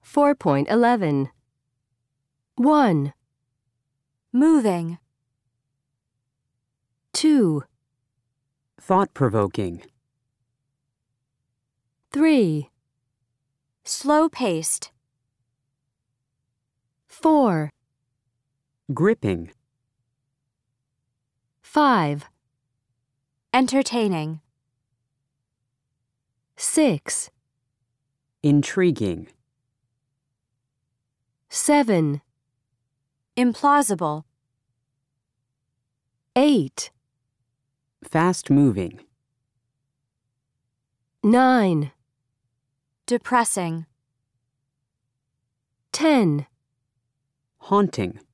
4.11. 1, moving, 2, thought-provoking, 3, slow-paced, 4, gripping, 5, entertaining, 6, intriguing, 7, implausible, 8, fast-moving, 9, depressing, 10. haunting.